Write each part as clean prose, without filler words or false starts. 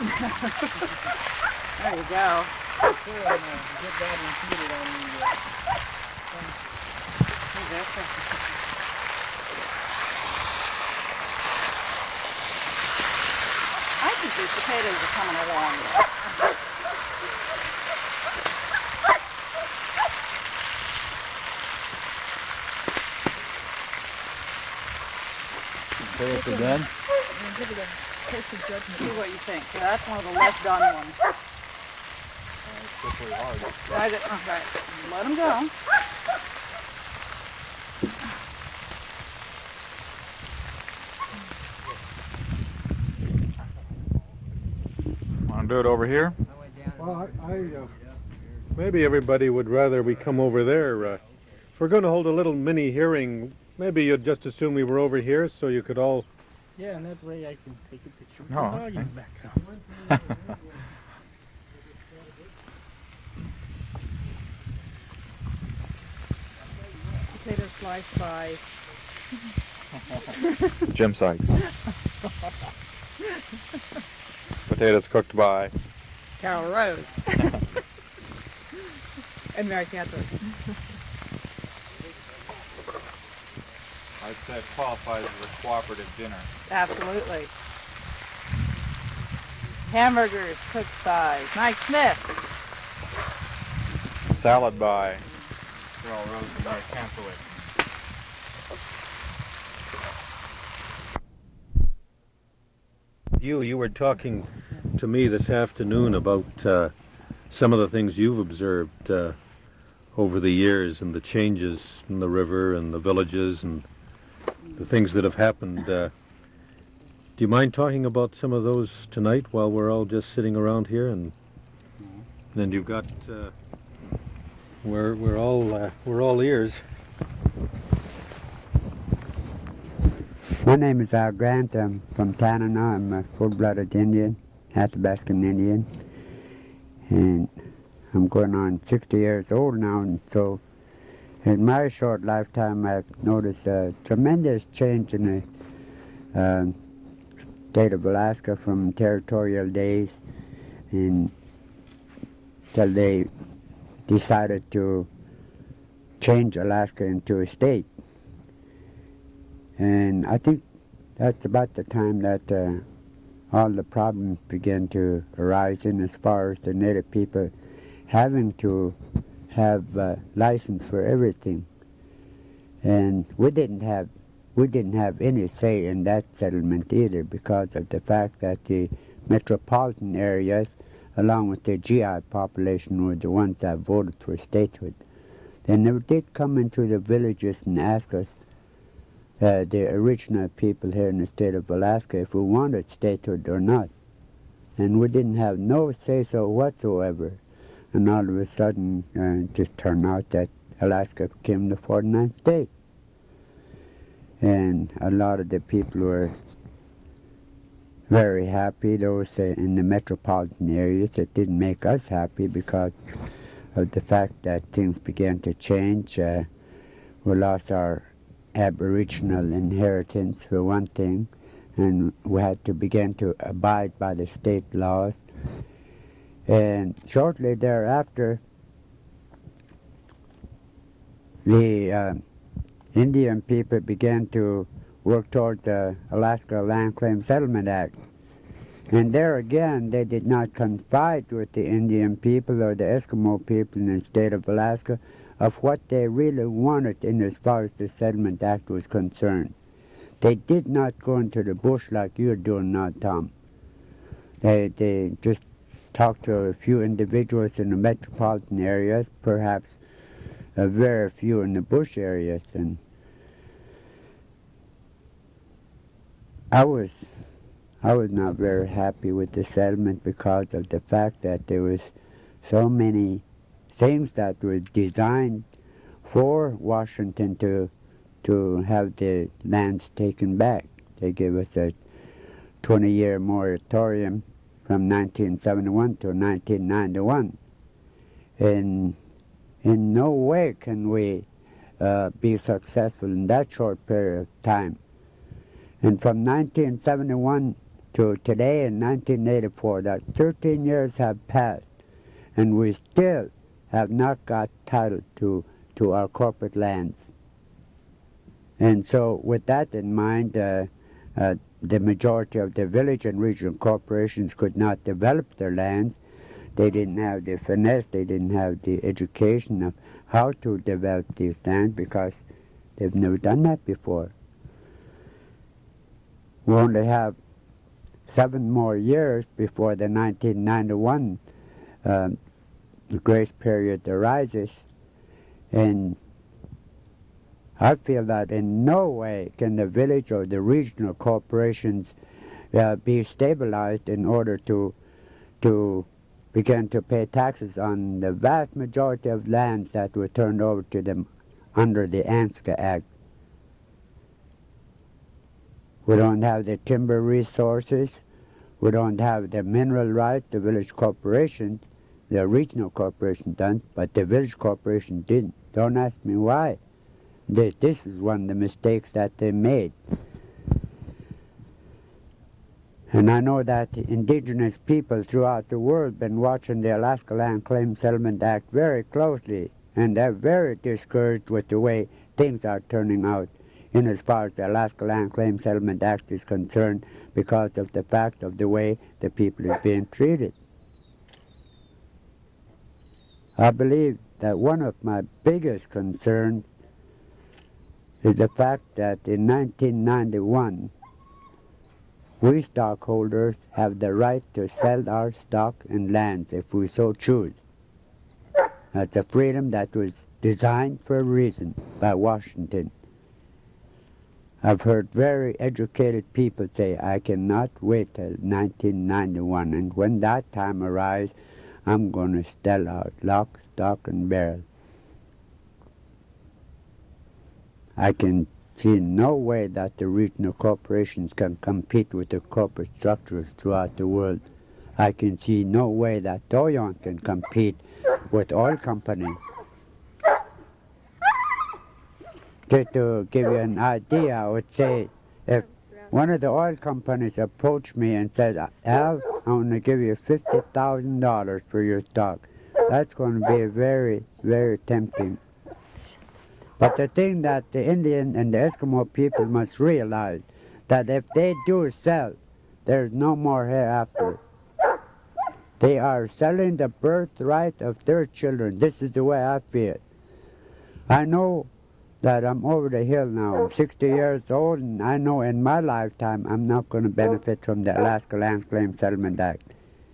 There you go. Get that included on the... I think these potatoes are coming along. Say it again. See what you think. Yeah, that's one of the less done ones. It's really hard. Okay, let them go. Want to do it over here? Well, maybe everybody would rather we come over there. If we're going to hold a little mini hearing, maybe you'd just assume we were over here so you could all... Yeah, and that way I can take a picture. Oh, Oh, okay. you back up. Potato sliced by... Jim Sykes. Potatoes cooked by... Carol Rose. And Mary Catherine. I'd say it qualifies as a cooperative dinner. Absolutely. Hamburgers cooked by Mike Smith. Salad by Carol Rose and Mary Cancellate. You were talking to me this afternoon about some of the things you've observed over the years and the changes in the river and the villages and the things that have happened. Do you mind talking about some of those tonight while we're all just sitting around here? And then you've got we're all ears. My name is Al Grant. I'm from Tanana. I'm a full-blooded Indian, Athabascan Indian, and I'm going on 60 years old now. And so, in my short lifetime, I've noticed a tremendous change in the state of Alaska from territorial days until they decided to change Alaska into a state. And I think that's about the time that all the problems began to arise in, as far as the Native people having to have license for everything. And we didn't have any say in that settlement either, because of the fact that the metropolitan areas, along with the GI population, were the ones that voted for statehood. They never did come into the villages and ask us, the original people here in the state of Alaska, if we wanted statehood or not. And we didn't have no say-so whatsoever. And all of a sudden, it just turned out that Alaska became the 49th state. And a lot of the people were very happy. Those in the metropolitan areas, it didn't make us happy because of the fact that things began to change. We lost our Aboriginal inheritance, for one thing, and we had to begin to abide by the state laws. And shortly thereafter, the Indian people began to work toward the Alaska Land Claim Settlement Act. And there again, they did not confide with the Indian people or the Eskimo people in the state of Alaska of what they really wanted in as far as the Settlement Act was concerned. They did not go into the bush like you're doing now, Tom. They just talked to a few individuals in the metropolitan areas, perhaps a very few in the bush areas. And I was not very happy with the settlement because of the fact that there was so many things that were designed for Washington to have the lands taken back. They gave us a 20-year moratorium from 1971 to 1991. And in no way can we be successful in that short period of time. And from 1971 to today in 1984, that 13 years have passed, and we still have not got title to our corporate lands. And so with that in mind, the majority of the village and regional corporations could not develop their lands. They didn't have the finesse, they didn't have the education of how to develop these lands because they've never done that before. We only have 7 more years before the 1991 grace period arises, and I feel that in no way can the village or the regional corporations be stabilized in order to begin to pay taxes on the vast majority of lands that were turned over to them under the ANSCA Act. We don't have the timber resources. We don't have the mineral rights. The village corporations, the regional corporation done, but the village corporation didn't. Don't ask me why. This is one of the mistakes that they made. And I know that indigenous people throughout the world have been watching the Alaska Land Claim Settlement Act very closely, and they're very discouraged with the way things are turning out in as far as the Alaska Land Claim Settlement Act is concerned because of the fact of the way the people is being treated. I believe that one of my biggest concerns is the fact that in 1991 we stockholders have the right to sell our stock and lands if we so choose. That's a freedom that was designed for a reason by Washington. I've heard very educated people say, I cannot wait till 1991, and when that time arrives, I'm going to sell out lock, stock, and barrel. I can see no way that the regional corporations can compete with the corporate structures throughout the world. I can see no way that Doyon can compete with oil companies. Just to give you an idea, I would say if one of the oil companies approached me and said, Al, I want to give you $50,000 for your stock, that's going to be very, very tempting. But the thing that the Indian and the Eskimo people must realize, that if they do sell, there's no more hereafter. They are selling the birthright of their children. This is the way I feel. I know that I'm over the hill now. I'm 60 years old, and I know in my lifetime I'm not going to benefit from the Alaska Land Claim Settlement Act.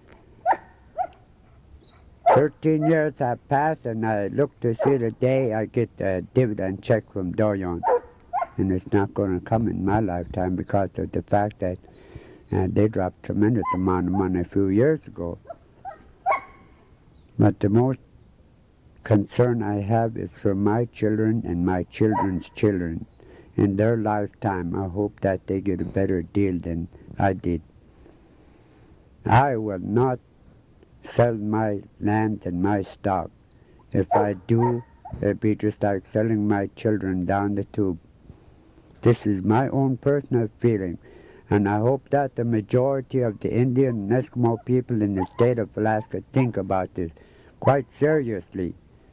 13 years have passed, and I look to see the day I get a dividend check from Doyon. And it's not going to come in my lifetime because of the fact that they dropped tremendous amount of money a few years ago. But the most concern I have is for my children and my children's children. In their lifetime, I hope that they get a better deal than I did. I will not sell my land and my stock. If I do, it'll be just like selling my children down the tube. This is my own personal feeling, and I hope that the majority of the Indian and Eskimo people in the state of Alaska think about this quite seriously.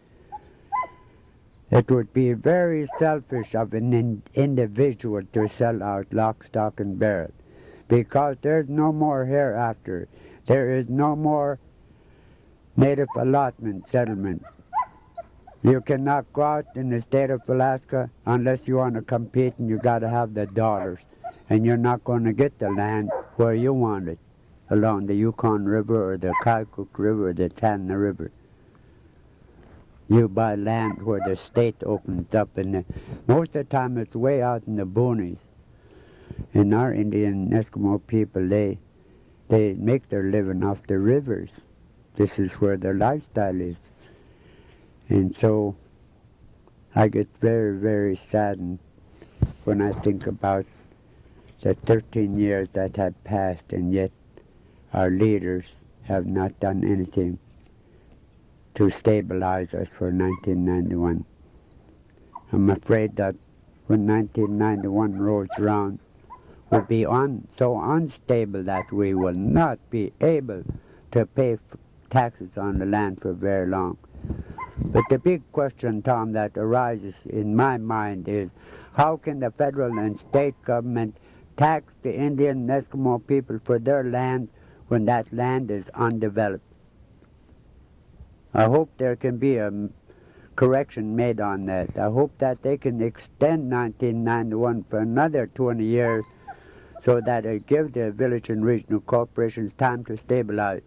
It would be very selfish of an individual to sell out lock, stock, and barrel, because there's no more hereafter. There is no more native allotment settlements. You cannot go out in the state of Alaska unless you want to compete, and you got to have the dollars. And you're not going to get the land where you want it, along the Yukon River or the Kaikuk River or the Tanna River. You buy land where the state opens up, and most of the time it's way out in the boonies. And our Indian Eskimo people, they make their living off the rivers. This is where their lifestyle is. And so I get very, very saddened when I think about the 13 years that have passed, and yet our leaders have not done anything to stabilize us for 1991. I'm afraid that when 1991 rolls around, will be so unstable that we will not be able to pay taxes on the land for very long. But the big question, Tom, that arises in my mind is, how can the federal and state government tax the Indian and Eskimo people for their land when that land is undeveloped? I hope there can be a correction made on that. I hope that they can extend 1991 for another 20 years so that it gives the village and regional corporations time to stabilize.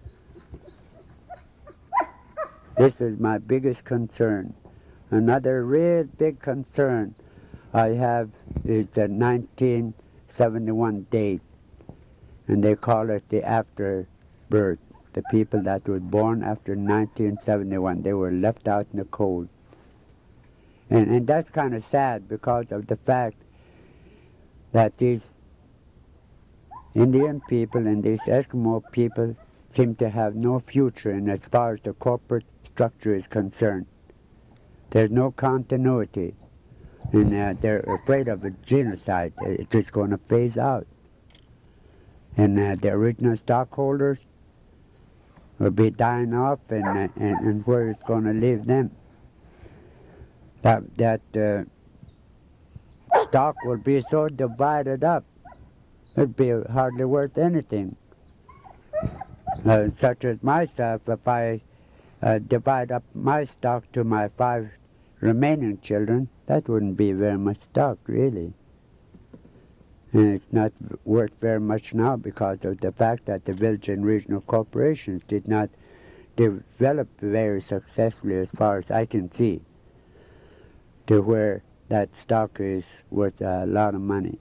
This is my biggest concern. Another real big concern I have is the 1971 date, and they call it the afterbirth. The people that were born after 1971, they were left out in the cold. And that's kind of sad because of the fact that these Indian people and these Eskimo people seem to have no future in as far as the corporate structure is concerned. There's no continuity, and they're afraid of a genocide. It's just going to phase out. And the original stockholders will be dying off, and where it's going to leave them. That stock will be so divided up, it'd be hardly worth anything. Such as myself, if I divide up my stock to my 5 remaining children, that wouldn't be very much stock, really. And it's not worth very much now because of the fact that the village and regional corporations did not develop very successfully, as far as I can see, to where that stock is worth a lot of money.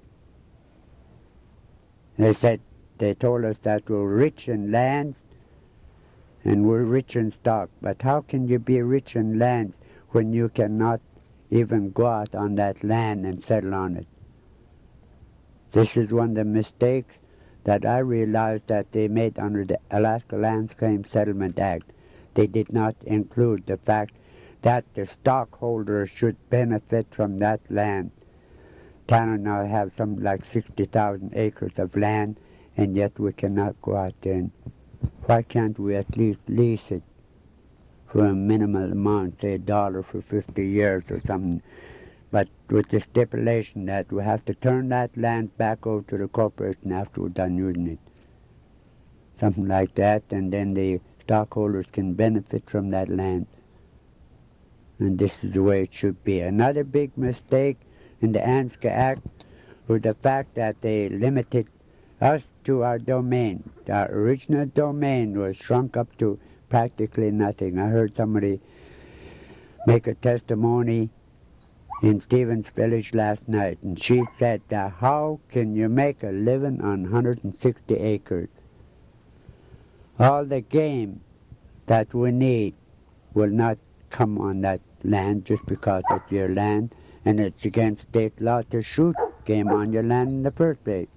They told us that we're rich in land and we're rich in stock. But how can you be rich in land when you cannot even go out on that land and settle on it? This is one of the mistakes that I realized that they made under the Alaska Lands Claim Settlement Act. They did not include the fact that the stockholders should benefit from that land. Tanana have something like 60,000 acres of land, and yet we cannot go out there. And why can't we at least lease it for a minimal amount, say $1 for 50 years or something? But with the stipulation that we have to turn that land back over to the corporation after we're done using it. Something like that, and then the stockholders can benefit from that land. And this is the way it should be. Another big mistake in the ANSCA Act was the fact that they limited us to our domain. Our original domain was shrunk up to practically nothing. I heard somebody make a testimony in Stevens Village last night, and she said, how can you make a living on 160 acres? All the game that we need will not come on that land just because it's your land, and it's against state law to shoot game on your land in the first place.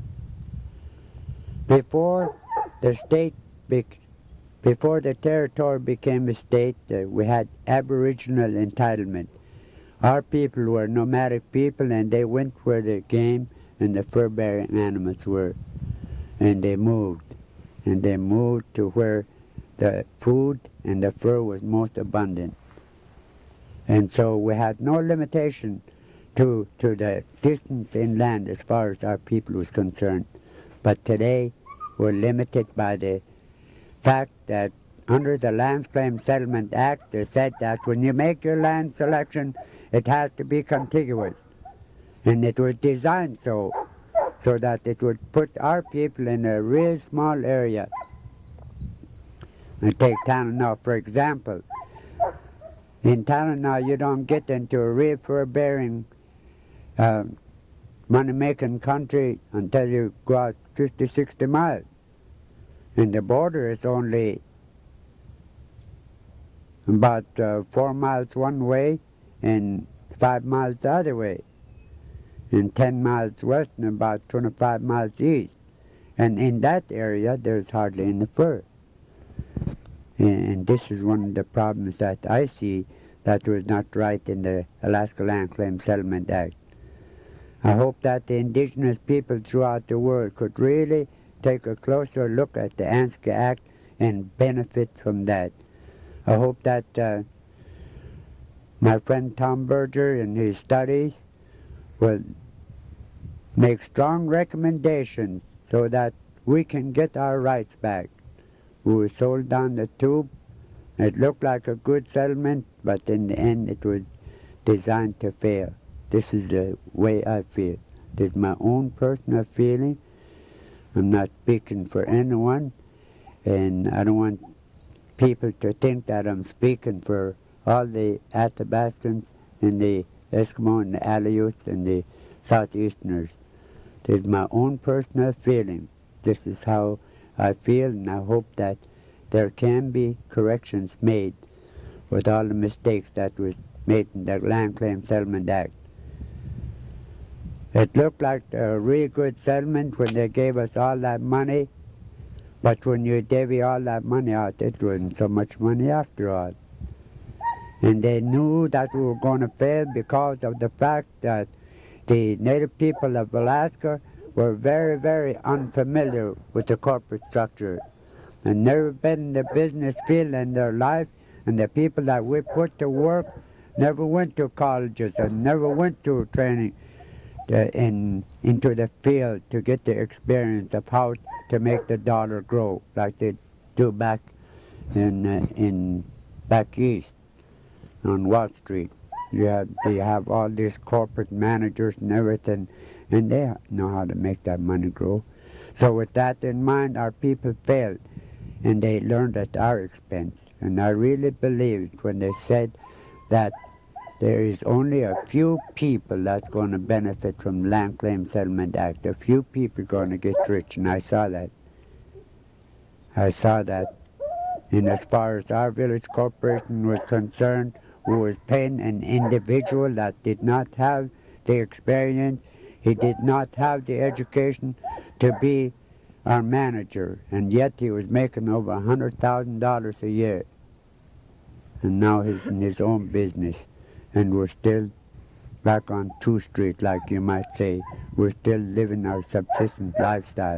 Before the territory became a state, we had aboriginal entitlement. Our people were nomadic people, and they went where the game and the fur-bearing animals were. And they moved. And they moved to where the food and the fur was most abundant. And so we had no limitation to the distance inland as far as our people was concerned. But today we're limited by the fact that under the Lands Claim Settlement Act, they said that when you make your land selection, it has to be contiguous. And it was designed so that it would put our people in a real small area. I take Tanana, for example. In Tanana, you don't get into a real fur-bearing, money-making country until you go out 50, 60 miles. And the border is only about 4 miles one way and 5 miles the other way, and 10 miles west and about 25 miles east. And in that area, there's hardly any fur. And this is one of the problems that I see that was not right in the Alaska Land Claim Settlement Act. I hope that the indigenous people throughout the world could really take a closer look at the ANSCA Act and benefit from that. I hope that my friend Tom Berger in his studies will make strong recommendations so that we can get our rights back. We were sold down the tube. It looked like a good settlement, but in the end it was designed to fail. This is the way I feel. This is my own personal feeling. I'm not speaking for anyone, and I don't want people to think that I'm speaking for all the Athabascans and the Eskimo and the Aleuts and the Southeasterners. This is my own personal feeling. This is how I feel, and I hope that there can be corrections made with all the mistakes that was made in the Land Claim Settlement Act. It looked like a really good settlement when they gave us all that money, but when you divvy all that money out, it wasn't so much money after all. And they knew that we were going to fail because of the fact that the native people of Alaska were very, very unfamiliar with the corporate structure and never been in the business field in their life, and the people that we put to work never went to colleges and never went to training into the field to get the experience of how to make the dollar grow like they do back in back east on Wall Street. You have all these corporate managers and everything, and they know how to make that money grow. So with that in mind, our people failed, and they learned at our expense. And I really believed when they said that there is only a few people that's going to benefit from the Land Claim Settlement Act. A few people are going to get rich, and I saw that. I saw that. And as far as our village corporation was concerned, we was paying an individual that did not have the experience, he did not have the education to be our manager, and yet he was making over $100,000 a year. And now he's in his own business. And we're still back on 2nd Street, like you might say. We're still living our subsistence lifestyle.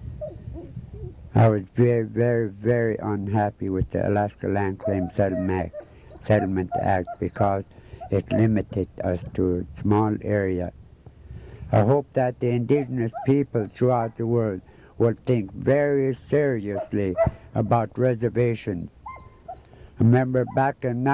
I was very, very, very unhappy with the Alaska Land Claim Settlement Act because it limited us to a small area. I hope that the indigenous people throughout the world will think very seriously about reservations. I remember back in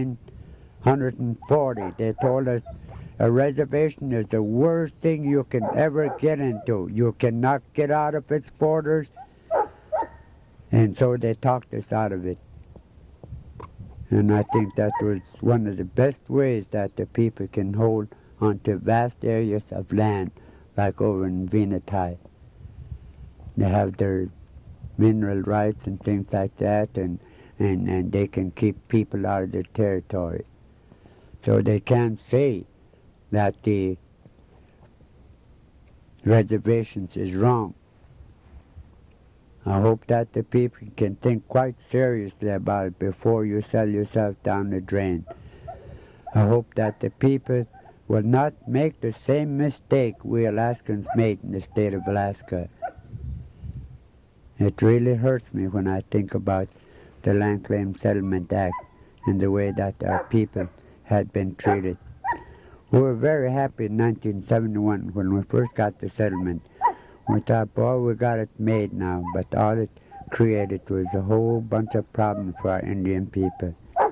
1940, they told us a reservation is the worst thing you can ever get into. You cannot get out of its borders, and so they talked us out of it. And I think that was one of the best ways that the people can hold onto vast areas of land, like over in Venati. They have their mineral rights and things like that, and they can keep people out of their territory. So they can't say that the reservations is wrong. I hope that the people can think quite seriously about it before you sell yourself down the drain. I hope that the people will not make the same mistake we Alaskans made in the state of Alaska. It really hurts me when I think about the Land Claim Settlement Act and the way that our people had been treated. We were very happy in 1971 when we first got the settlement. We thought, boy, we got it made now, but all it created was a whole bunch of problems for our Indian people.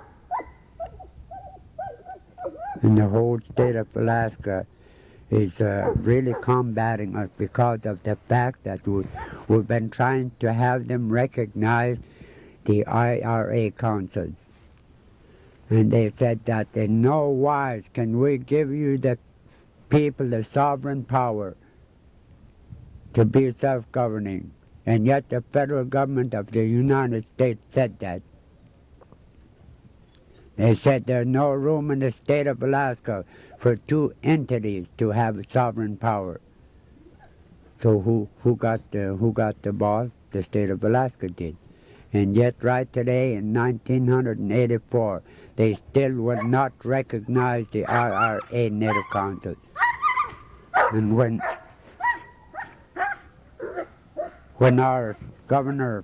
And the whole state of Alaska is really combating us because of the fact that we've been trying to have them recognize the IRA councils. And they said that in no wise can we give you the people the sovereign power to be self-governing. And yet the federal government of the United States said that. They said there's no room in the state of Alaska for two entities to have sovereign power. So who got the ball? The state of Alaska did. And yet right today in 1984, they still will not recognize the IRA Native Council. And when our governor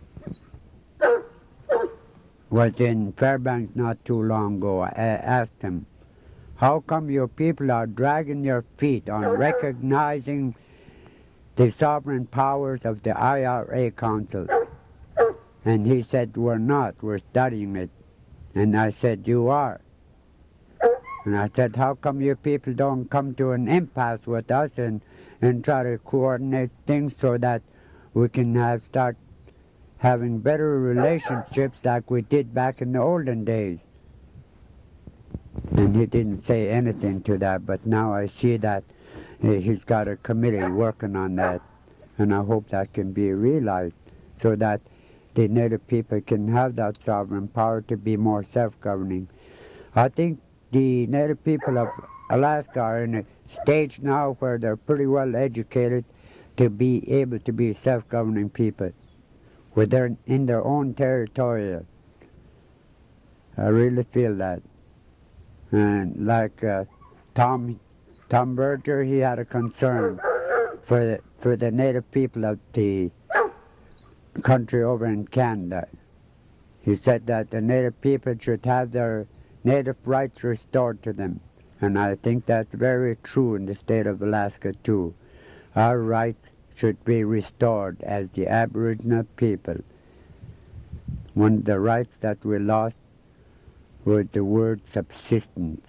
was in Fairbanks not too long ago, I asked him, how come your people are dragging your feet on recognizing the sovereign powers of the IRA Council? And he said, we're not, we're studying it. And I said, you are. And I said, how come you people don't come to an impasse with us and try to coordinate things so that we can start having better relationships like we did back in the olden days? And he didn't say anything to that, but now I see that he's got a committee working on that, and I hope that can be realized so that the Native people can have that sovereign power to be more self-governing. I think the Native people of Alaska are in a stage now where they're pretty well educated to be able to be self-governing people in their own territory. I really feel that. And like Tom Berger, he had a concern for the Native people of the country over in Canada. He said that the Native people should have their Native rights restored to them. And I think that's very true in the state of Alaska too. Our rights should be restored as the Aboriginal people. One of the rights that we lost was the word subsistence.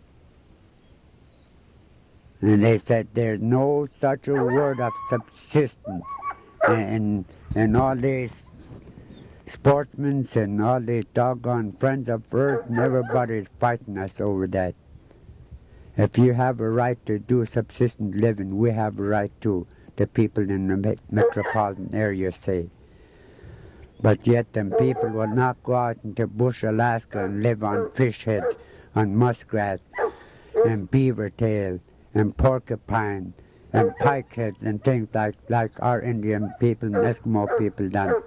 And they said there's no such a word of subsistence. And all these sportsmen and all these doggone friends of Earth and everybody's fighting us over that. If you have a right to do subsistence living, we have a right to, the people in the metropolitan area say. But yet them people will not go out into bush Alaska and live on fish heads, on muskrat, and beaver tail, and porcupine, and pike heads, and things like our Indian people and Eskimo people done.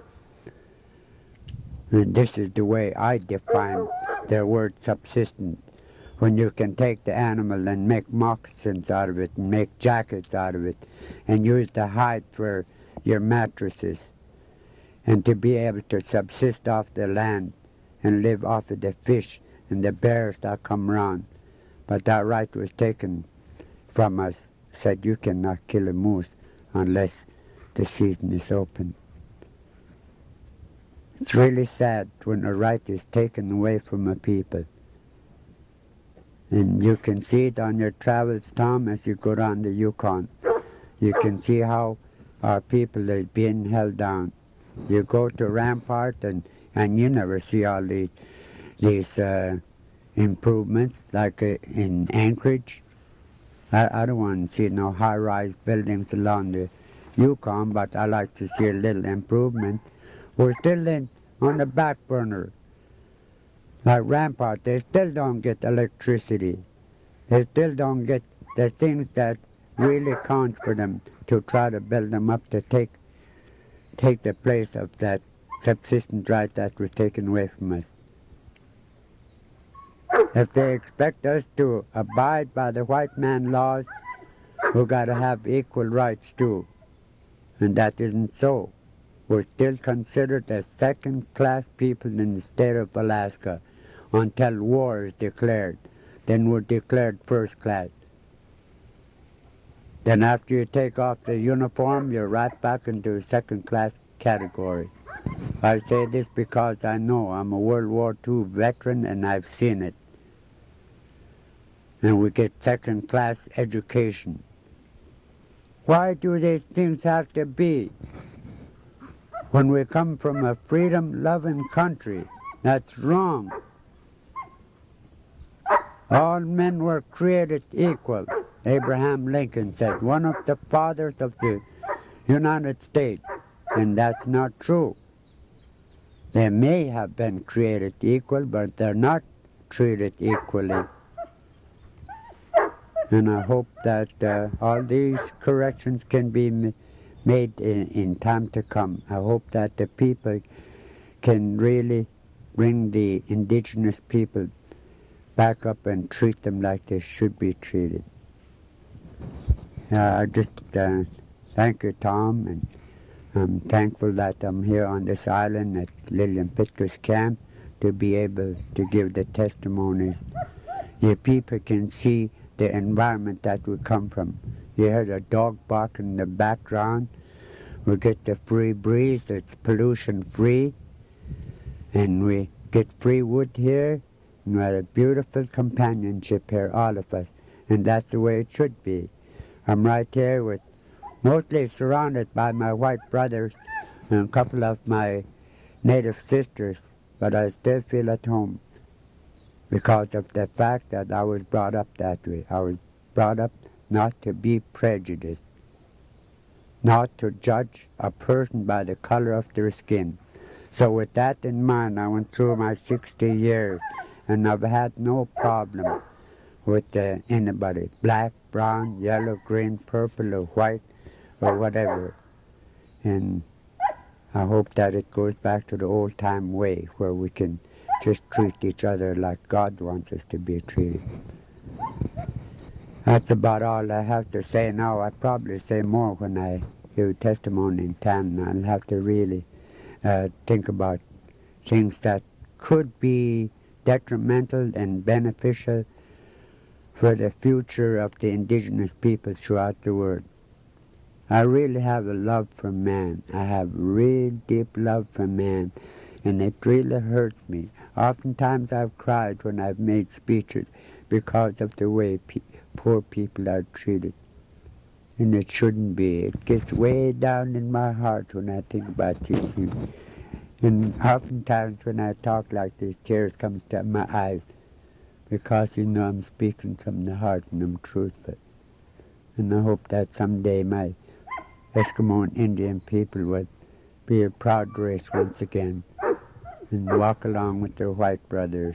And this is the way I define their word subsistence. When you can take the animal and make moccasins out of it, and make jackets out of it, and use the hide for your mattresses, and to be able to subsist off the land and live off of the fish and the bears that come around. But that right was taken from us. Said you cannot kill a moose unless the season is open. It's really sad when a right is taken away from a people. And you can see it on your travels, Tom, as you go down the Yukon. You can see how our people is being held down. You go to Rampart and you never see all these improvements like in Anchorage. I don't want to see no high-rise buildings along the Yukon, but I like to see a little improvement. We're still on the back burner. Like Rampart, they still don't get electricity. They still don't get the things that really count for them to try to build them up to take the place of that subsistence right that was taken away from us. If they expect us to abide by the white man laws, we've got to have equal rights too. And that isn't so. We're still considered as second-class people in the state of Alaska until war is declared. Then we're declared first class. Then after you take off the uniform, you're right back into the second-class category. I say this because I know I'm a World War II veteran and I've seen it. And we get second-class education. Why do these things have to be? When we come from a freedom-loving country, that's wrong. All men were created equal. Abraham Lincoln said, one of the fathers of the United States, and that's not true. They may have been created equal, but they're not treated equally. And I hope that all these corrections can be made in time to come. I hope that the people can really bring the indigenous people back up and treat them like they should be treated. I just thank you, Tom, and I'm thankful that I'm here on this island at Lillian Pitker's camp to be able to give the testimonies. Your people can see the environment that we come from. You hear the dog bark in the background. We get the free breeze, it's pollution-free, and we get free wood here, and we have a beautiful companionship here, all of us, and that's the way it should be. I'm right here with, mostly surrounded by my white brothers and a couple of my native sisters, but I still feel at home because of the fact that I was brought up that way. I was brought up not to be prejudiced, not to judge a person by the color of their skin. So with that in mind, I went through my 60 years, and I've had no problem with anybody, black, brown, yellow, green, purple, or white, or whatever. And I hope that it goes back to the old-time way where we can just treat each other like God wants us to be treated. That's about all I have to say now. I'll probably say more when I give testimony in town. I'll have to really think about things that could be detrimental and beneficial for the future of the indigenous people throughout the world. I really have a love for man. I have real deep love for man, and it really hurts me. Oftentimes I've cried when I've made speeches because of the way poor people are treated. And it shouldn't be. It gets way down in my heart when I think about these things. And oftentimes when I talk like this, tears come to my eyes because, you know, I'm speaking from the heart and I'm truthful. And I hope that someday my Eskimo and Indian people would be a proud race once again and walk along with their white brothers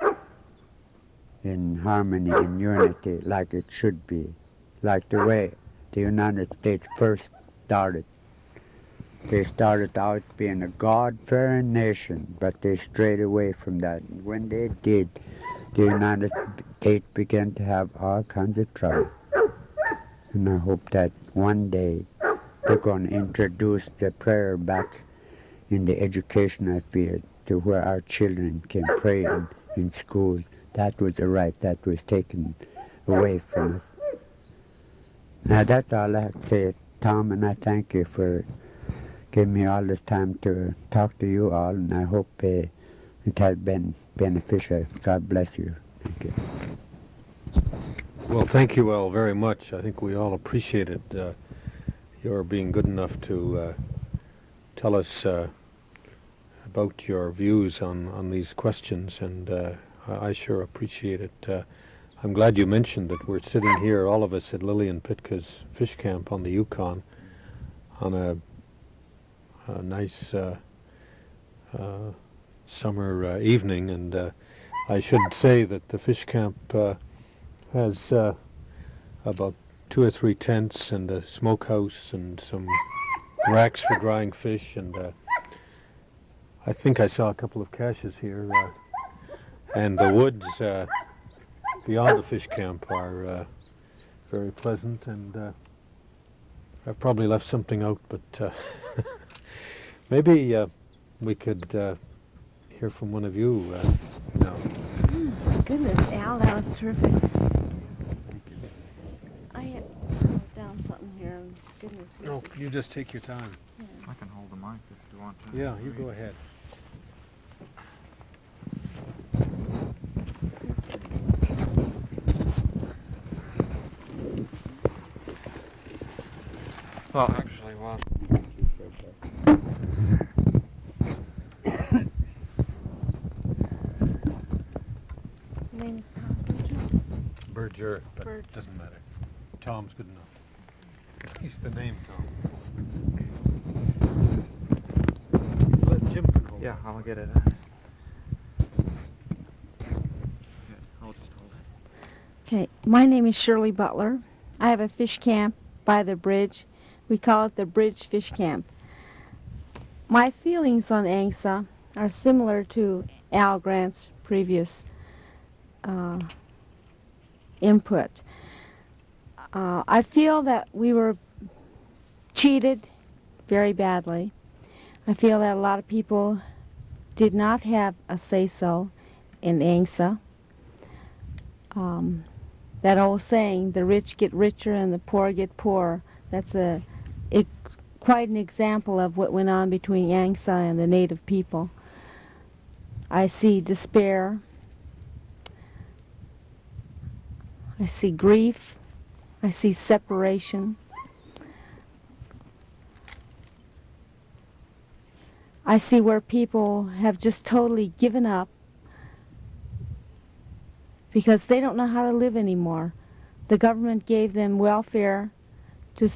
in harmony and unity like it should be, like the way the United States first started. They started out being a God-fearing nation, but they strayed away from that. And when they did, the United States began to have all kinds of trouble. And I hope that one day they're going to introduce the prayer back in the educational field to where our children can pray in schools. That was a right that was taken away from us. Now that's all I have to say, Tom, and I thank you for giving me all this time to talk to you all, and I hope it has been beneficial. God bless you. Thank you. Well, thank you all very much. I think we all appreciate it. Your being good enough to tell us about your views on these questions, and I sure appreciate it. I'm glad you mentioned that we're sitting here, all of us at Lillian Pitka's fish camp on the Yukon, on a nice summer evening, and I should say that the fish camp has about 2 or 3 tents and a smokehouse and some racks for drying fish, and I think I saw a couple of caches here, and the woods beyond the fish camp are very pleasant, and I've probably left something out, but maybe we could hear from one of you now. Goodness, Al, that was terrific. I had wrote down something here. Goodness. No, you just take your time. Yeah. I can hold the mic if you want to. Yeah, you go ahead. Well, actually, well, Name's Tom Bridges. Berger, but Berger. doesn't matter. Tom's good enough. He's the name, Tom. Let Jim can hold yeah, it. I'll get it. Yeah, I'll just hold it. Okay, my name is Shirley Butler. I have a fish camp by the bridge. We call it the Bridge Fish Camp. My feelings on ANCSA are similar to Al Grant's previous input. I feel that we were cheated very badly. I feel that a lot of people did not have a say-so in ANCSA. That old saying, the rich get richer and the poor get poorer, that's quite an example of what went on between ANCSA and the Native people. I see despair. I see grief. I see separation. I see where people have just totally given up because they don't know how to live anymore. The government gave them welfare to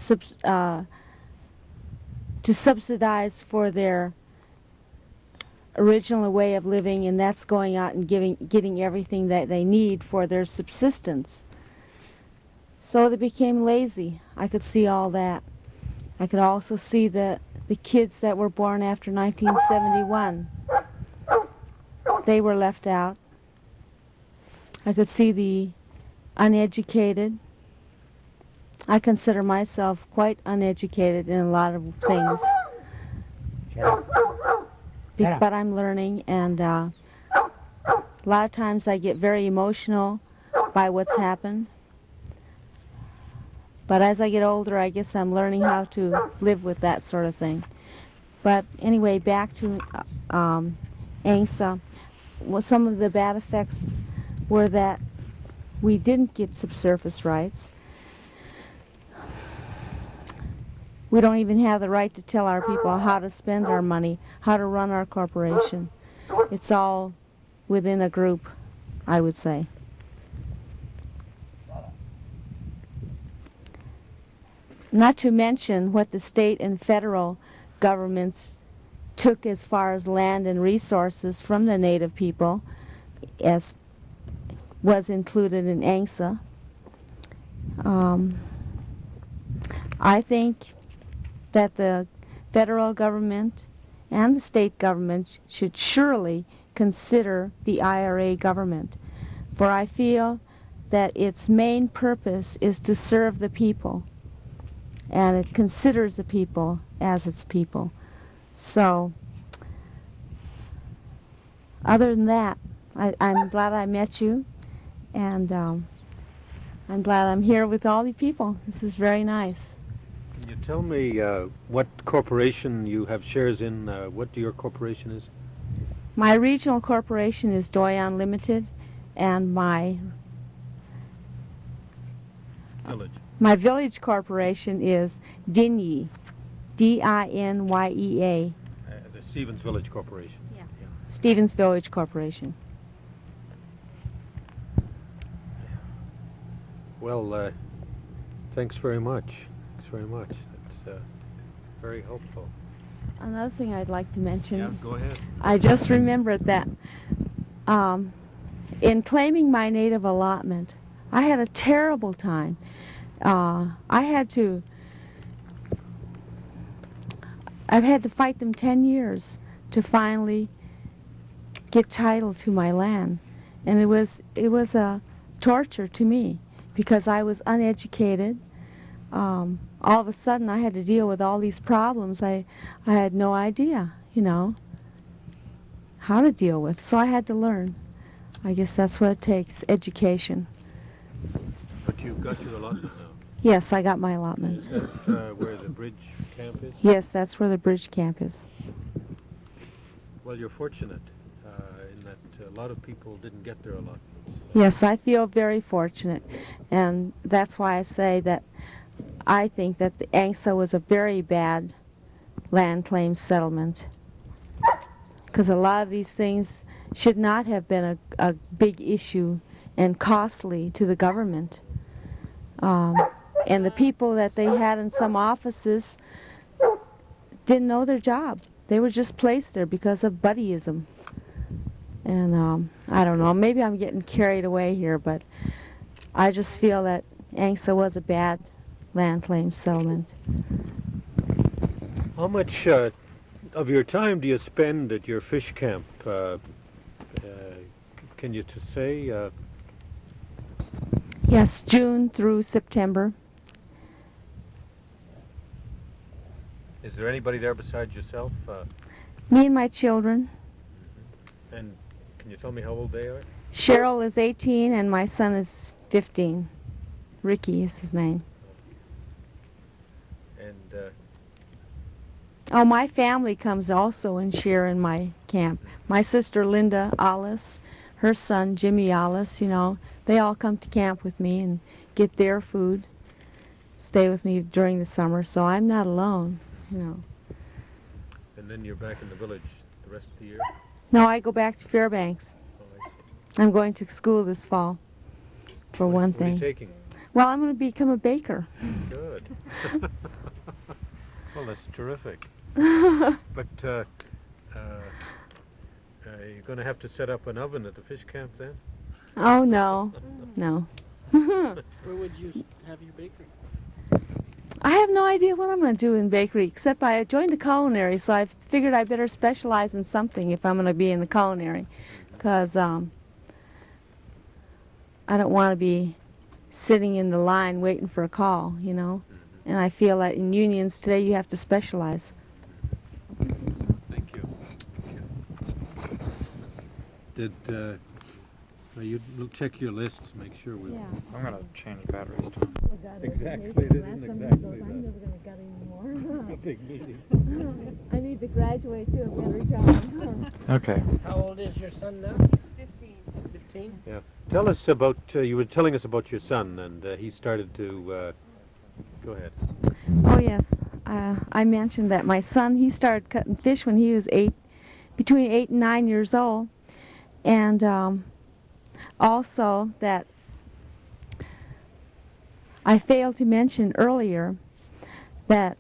subsidize for their original way of living, and that's going out and getting everything that they need for their subsistence. So they became lazy. I could see all that. I could also see the kids that were born after 1971. They were left out. I could see the uneducated. I consider myself quite uneducated in a lot of things. But I'm learning, and a lot of times I get very emotional by what's happened. But as I get older, I guess I'm learning how to live with that sort of thing. But anyway, back to ANCSA. Well, some of the bad effects were that we didn't get subsurface rights. We don't even have the right to tell our people how to spend our money, how to run our corporation. It's all within a group, I would say. Not to mention what the state and federal governments took as far as land and resources from the Native people, as was included in ANCSA. I think that the federal government and the state government should surely consider the IRA government, for I feel that its main purpose is to serve the people, and it considers the people as its people. So, other than that, I'm glad I met you, and I'm glad I'm here with all you people. This is very nice. Can you tell me what corporation you have shares in? What your corporation is? My regional corporation is Doyon Limited, and my Village. My village corporation is Dinyea, Dinyea. The Stevens Village Corporation. Yeah. Stevens Village Corporation. Well, thanks very much. Thanks very much. That's very helpful. Another thing I'd like to mention. Yeah, go ahead. I just remembered that in claiming my native allotment, I had a terrible time. I've had to fight them 10 years to finally get title to my land, and it was a torture to me because I was uneducated. All of a sudden I had to deal with all these problems I had no idea, how to deal with, so I had to learn. I guess that's what it takes, education. But you've got your allotment now. Yes, I got my allotment. Is that where the bridge camp is? Yes, that's where the bridge camp is. Well, you're fortunate in that a lot of people didn't get their allotments. Yes, I feel very fortunate, and that's why I say that I think that the ANCSA was a very bad land claim settlement, because a lot of these things should not have been a big issue and costly to the government. And the people that they had in some offices didn't know their job. They were just placed there because of buddyism. And I don't know, maybe I'm getting carried away here, but I just feel that ANCSA was a bad land claim settlement. How much of your time do you spend at your fish camp? Can you say? Yes, June through September. Is there anybody there besides yourself? Me and my children. And can you tell me how old they are? Cheryl is 18 and my son is 15. Ricky is his name. And Oh, my family comes also and share in my camp. My sister Linda Alice, her son Jimmy Alice, they all come to camp with me and get their food, stay with me during the summer, so I'm not alone. and then you're back in the village the rest of the year? No, I go back to Fairbanks. Oh, I see. I'm going to school this fall, for one What are you thing. taking? Well, I'm going to become a baker. Good. Well, that's terrific. But you're going to have to set up an oven at the fish camp then? Oh, no. No. Where would you have your bakery? I have no idea what I'm going to do in bakery, except I joined the culinary, so I figured I better specialize in something if I'm going to be in the culinary, because I don't want to be sitting in the line waiting for a call, and I feel that in unions today you have to specialize. Thank you. Did you check your list to make sure we... I'm gonna change batteries too. Exactly, this isn't exactly I'm never going to get any more. a big meeting. I need to graduate to a better job. Okay. How old is your son now? He's 15. 15? Yeah. Tell us about, you were telling us about your son, and he started to, go ahead. Oh, yes. I mentioned that my son, he started cutting fish when he was between 8 and 9 years old. And also that I failed to mention earlier that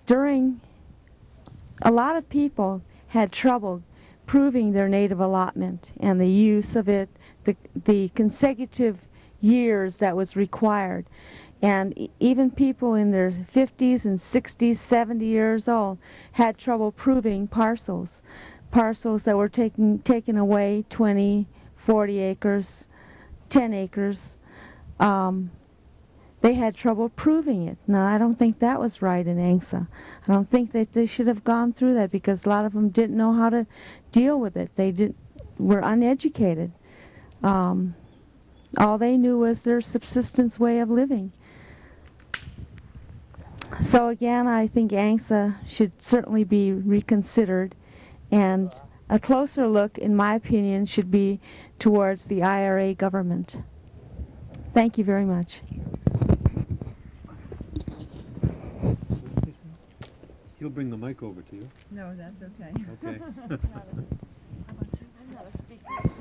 a lot of people had trouble proving their native allotment and the use of it, the consecutive years that was required. And even people in their 50s and 60s, 70 years old had trouble proving parcels that were taken away 20, 40 acres, 10 acres. They had trouble proving it. Now, I don't think that was right in ANCSA. I don't think that they should have gone through that because a lot of them didn't know how to deal with it. They were uneducated. All they knew was their subsistence way of living. So again, I think ANCSA should certainly be reconsidered, and a closer look, in my opinion, should be towards the IRA government. Thank you very much. He'll bring the mic over to you. No, that's okay. Okay. I'm not a speaker.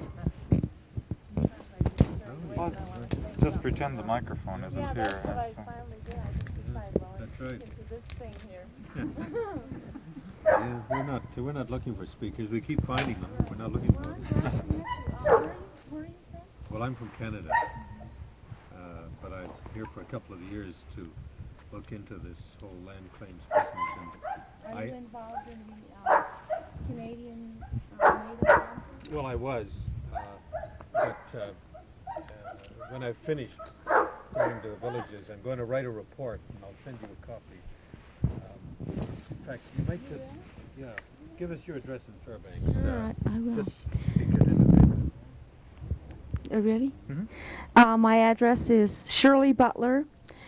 Well, just pretend the microphone isn't Yeah, here. that's what I That's, finally did. I just decided, well, That's let's right. get to this thing here. Yeah, we're not looking for speakers. We keep finding them. We're not looking for them. Where are you from? Well, I'm from Canada, but I'm here for a couple of years to look into this whole land claims business. And Are you involved in the Canadian native land? well, I was, but when I've finished going to the villages, I'm going to write a report, and I'll send you a copy. In fact, you might just, give us your address in Fairbanks. All right, I will. Just speak it in the paper. Ready? Mhm. My address is Shirley Butler,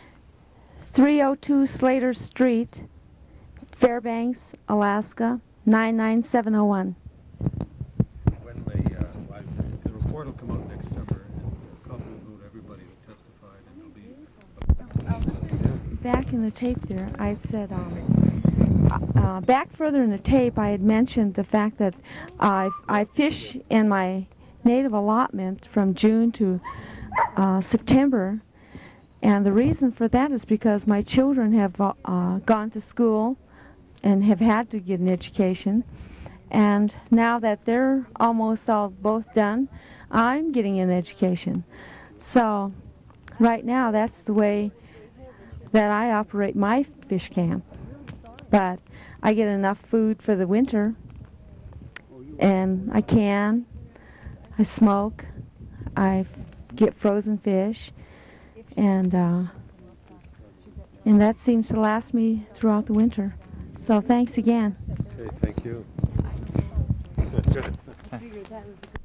302 Slater Street, Fairbanks, Alaska, 99701. When the report will come out next summer, and a copy will go to everybody who testified, and it'll be... Back in the tape there, I had said, back further in the tape, I had mentioned the fact that I fish in my native allotment from June to September, and the reason for that is because my children have gone to school and have had to get an education, and now that they're almost all both done, I'm getting an education. So right now that's the way that I operate my fish camp, but I get enough food for the winter, and I smoke, I get frozen fish, and that seems to last me throughout the winter. So thanks again. Okay, thank you. Good.